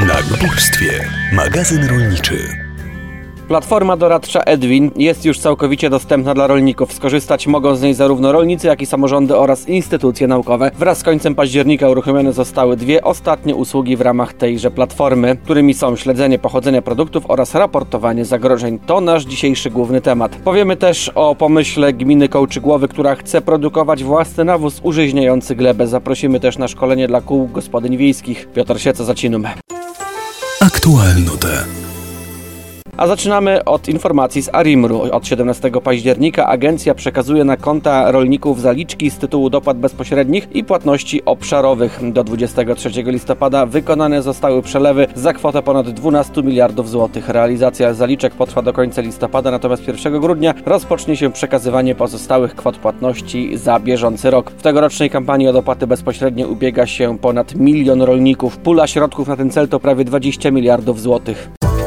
Na Górstwie. Magazyn rolniczy. Platforma doradcza Edwin jest już całkowicie dostępna dla rolników. Skorzystać mogą z niej zarówno rolnicy, jak i samorządy oraz instytucje naukowe. Wraz z końcem października uruchomione zostały dwie ostatnie usługi w ramach tejże platformy, którymi są śledzenie pochodzenia produktów oraz raportowanie zagrożeń. To nasz dzisiejszy główny temat. Powiemy też o pomyśle gminy Kołczygłowy, która chce produkować własny nawóz użyźniający glebę. Zaprosimy też na szkolenie dla kół gospodyń wiejskich. Piotr Sieca, zaczynamy. Aktualnote. A zaczynamy od informacji z ARiMR-u. Od 17 października agencja przekazuje na konta rolników zaliczki z tytułu dopłat bezpośrednich i płatności obszarowych. Do 23 listopada wykonane zostały przelewy za kwotę ponad 12 miliardów złotych. Realizacja zaliczek potrwa do końca listopada, natomiast 1 grudnia rozpocznie się przekazywanie pozostałych kwot płatności za bieżący rok. W tegorocznej kampanii o dopłaty bezpośrednie ubiega się ponad 1 milion rolników. Pula środków na ten cel to prawie 20 miliardów złotych.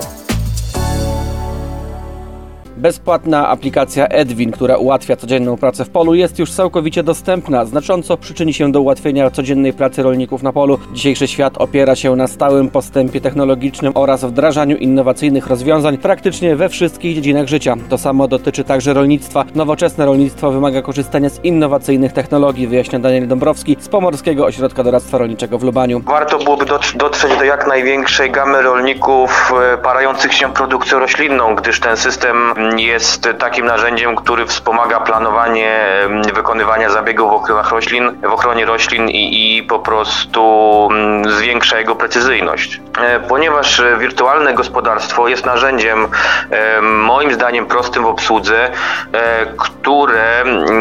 Bezpłatna aplikacja Edwin, która ułatwia codzienną pracę w polu, jest już całkowicie dostępna. Znacząco przyczyni się do ułatwienia codziennej pracy rolników na polu. Dzisiejszy świat opiera się na stałym postępie technologicznym oraz wdrażaniu innowacyjnych rozwiązań praktycznie we wszystkich dziedzinach życia. To samo dotyczy także rolnictwa. Nowoczesne rolnictwo wymaga korzystania z innowacyjnych technologii, wyjaśnia Daniel Dąbrowski z Pomorskiego Ośrodka Doradztwa Rolniczego w Lubaniu. Warto byłoby dotrzeć do jak największej gamy rolników parających się produkcją roślinną, gdyż ten system jest takim narzędziem, który wspomaga planowanie wykonywania zabiegów w ochronie roślin i po prostu zwiększa jego precyzyjność. Ponieważ wirtualne gospodarstwo jest narzędziem moim zdaniem prostym w obsłudze, które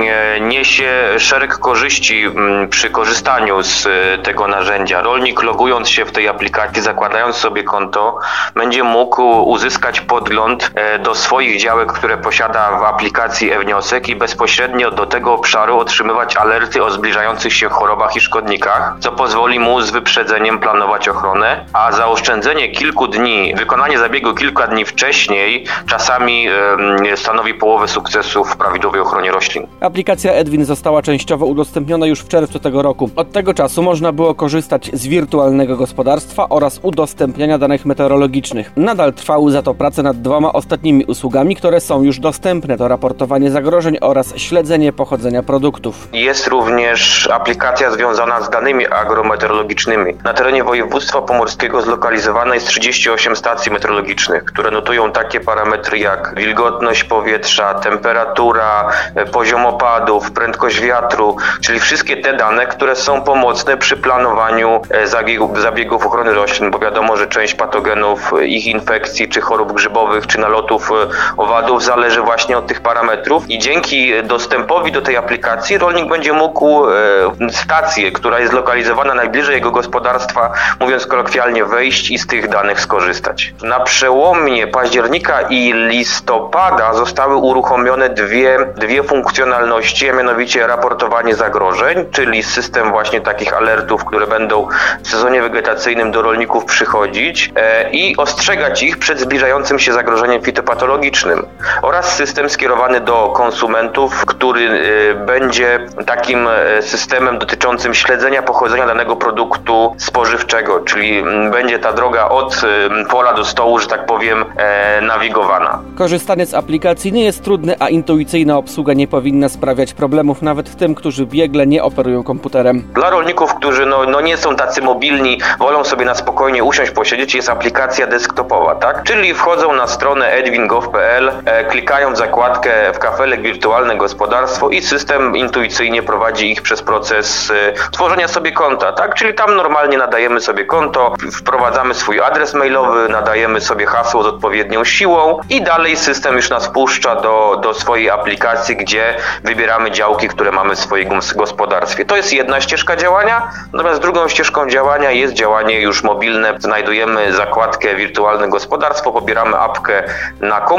niesie szereg korzyści przy korzystaniu z tego narzędzia. Rolnik, logując się w tej aplikacji, zakładając sobie konto, będzie mógł uzyskać podgląd do swoich działek, które posiada w aplikacji e-wniosek i bezpośrednio do tego obszaru otrzymywać alerty o zbliżających się chorobach i szkodnikach, co pozwoli mu z wyprzedzeniem planować ochronę, a zaoszczędzenie kilku dni, wykonanie zabiegu kilka dni wcześniej czasami stanowi połowę sukcesu w prawidłowej ochronie roślin. Aplikacja Edwin została częściowo udostępniona już w czerwcu tego roku. Od tego czasu można było korzystać z wirtualnego gospodarstwa oraz udostępniania danych meteorologicznych. Nadal trwały za to prace nad dwoma ostatnimi usługami, które są już dostępne. To raportowanie zagrożeń oraz śledzenie pochodzenia produktów. Jest również aplikacja związana z danymi agrometeorologicznymi. Na terenie województwa pomorskiego zlokalizowane jest 38 stacji meteorologicznych, które notują takie parametry jak wilgotność powietrza, temperatura, poziom opadów, prędkość wiatru, czyli wszystkie te dane, które są pomocne przy planowaniu zabiegów ochrony roślin, bo wiadomo, że część patogenów, ich infekcji, czy chorób grzybowych, czy nalotów owadów zależy właśnie od tych parametrów i dzięki dostępowi do tej aplikacji rolnik będzie mógł stację, która jest zlokalizowana najbliżej jego gospodarstwa, mówiąc kolokwialnie, wejść i z tych danych skorzystać. Na przełomie października i listopada zostały uruchomione dwie funkcjonalności, a mianowicie raportowanie zagrożeń, czyli system właśnie takich alertów, które będą w sezonie wegetacyjnym do rolników przychodzić i ostrzegać ich przed zbliżającym się zagrożeniem fitopatologicznym, oraz system skierowany do konsumentów, który będzie takim systemem dotyczącym śledzenia pochodzenia danego produktu spożywczego, czyli będzie ta droga od pola do stołu, że tak powiem, nawigowana. Korzystanie z aplikacji nie jest trudne, a intuicyjna obsługa nie powinna sprawiać problemów nawet tym, którzy biegle nie operują komputerem. Dla rolników, którzy nie są tacy mobilni, wolą sobie na spokojnie usiąść, posiedzieć, jest aplikacja desktopowa, tak? Czyli wchodzą na stronę edwin.gov.pl, klikają w zakładkę w kafelek wirtualne gospodarstwo i system intuicyjnie prowadzi ich przez proces tworzenia sobie konta, tak? Czyli tam normalnie nadajemy sobie konto, wprowadzamy swój adres mailowy, nadajemy sobie hasło z odpowiednią siłą i dalej system już nas puszcza do swojej aplikacji, gdzie wybieramy działki, które mamy w swoim gospodarstwie. To jest jedna ścieżka działania, natomiast drugą ścieżką działania jest działanie już mobilne. Znajdujemy zakładkę wirtualne gospodarstwo, pobieramy apkę na komórkę i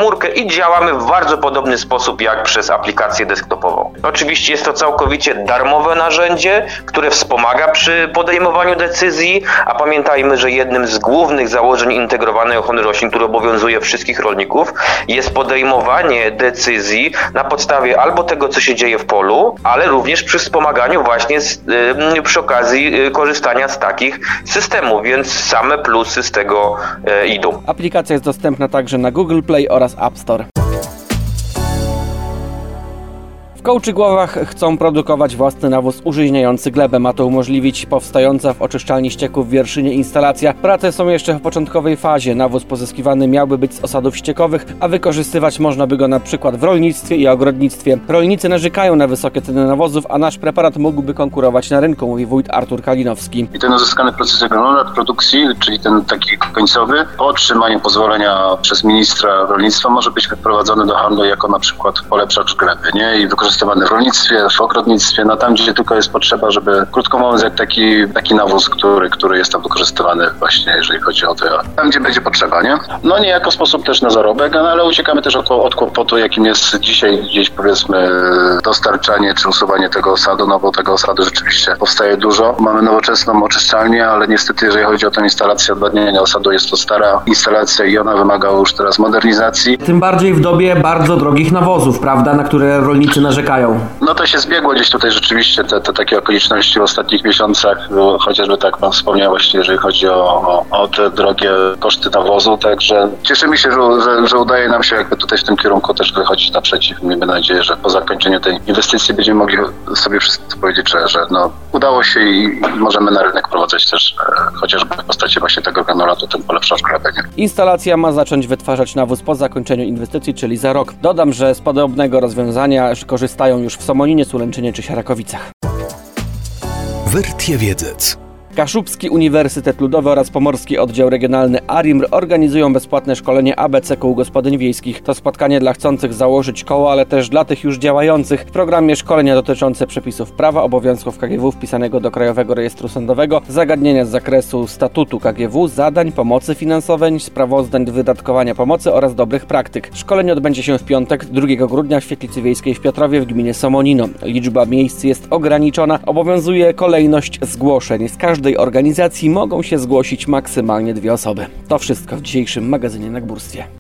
i działamy w bardzo podobny sposób jak przez aplikację desktopową. Oczywiście jest to całkowicie darmowe narzędzie, które wspomaga przy podejmowaniu decyzji, a pamiętajmy, że jednym z głównych założeń integrowanej ochrony roślin, które obowiązuje wszystkich rolników, jest podejmowanie decyzji na podstawie albo tego, co się dzieje w polu, ale również przy wspomaganiu właśnie przy okazji korzystania z takich systemów, więc same plusy z tego idą. Aplikacja jest dostępna także na Google Play oraz App Store. W Kołczygłowach chcą produkować własny nawóz użyźniający glebę. Ma to umożliwić powstająca w oczyszczalni ścieków w Wierszynie instalacja. Prace są jeszcze w początkowej fazie. Nawóz pozyskiwany miałby być z osadów ściekowych, a wykorzystywać można by go na przykład w rolnictwie i ogrodnictwie. Rolnicy narzekają na wysokie ceny nawozów, a nasz preparat mógłby konkurować na rynku, mówi wójt Artur Kalinowski. I ten uzyskany proces granulat produkcji, czyli ten taki końcowy, po otrzymaniu pozwolenia przez ministra rolnictwa może być wyprowadzony do handlu jako na przykład polepszacz gleby, nie? I wykorzystywany w rolnictwie, w ogrodnictwie, tam gdzie tylko jest potrzeba, żeby, krótko mówiąc, jak taki nawóz, który jest tam wykorzystywany właśnie, jeżeli chodzi o to, tam gdzie będzie potrzeba, nie? Nie jako sposób też na zarobek, ale uciekamy też od kłopotu, jakim jest dzisiaj gdzieś, powiedzmy, dostarczanie czy usuwanie tego osadu, bo tego osadu rzeczywiście powstaje dużo. Mamy nowoczesną oczyszczalnię, ale niestety, jeżeli chodzi o tę instalację odwadniania osadu, jest to stara instalacja i ona wymaga już teraz modernizacji. Tym bardziej w dobie bardzo drogich nawozów, prawda, na które rolnicy narzekają. To się zbiegło gdzieś tutaj rzeczywiście te takie okoliczności w ostatnich miesiącach, chociażby tak pan wspomniał właśnie, jeżeli chodzi o te drogie koszty nawozu, także cieszymy się, że udaje nam się jakby tutaj w tym kierunku też wychodzić naprzeciw. Miejmy nadzieję, że po zakończeniu tej inwestycji będziemy mogli sobie wszyscy powiedzieć, że udało się i możemy na rynek wprowadzać też chociażby w postaci właśnie tego granulatu ten polepszacz gleby. Instalacja ma zacząć wytwarzać nawóz po zakończeniu inwestycji, czyli za rok. Dodam, że z podobnego rozwiązania korzystają już w Somoninie, Sulęczynie czy Sierakowicach. Wertiewiedzec. Kaszubski Uniwersytet Ludowy oraz Pomorski Oddział Regionalny ARiMR organizują bezpłatne szkolenie ABC Kół Gospodyń Wiejskich. To spotkanie dla chcących założyć koło, ale też dla tych już działających. W programie szkolenia dotyczące przepisów prawa, obowiązków KGW wpisanego do Krajowego Rejestru Sądowego, zagadnienia z zakresu statutu KGW, zadań, pomocy finansowej, sprawozdań wydatkowania pomocy oraz dobrych praktyk. Szkolenie odbędzie się w piątek, 2 grudnia w Świetlicy Wiejskiej w Piotrowie w gminie Somonino. Liczba miejsc jest ograniczona, obowiązuje kolejność zgłoszeń. Z każdej organizacji mogą się zgłosić maksymalnie 2 osoby. To wszystko w dzisiejszym magazynie na Górstwie.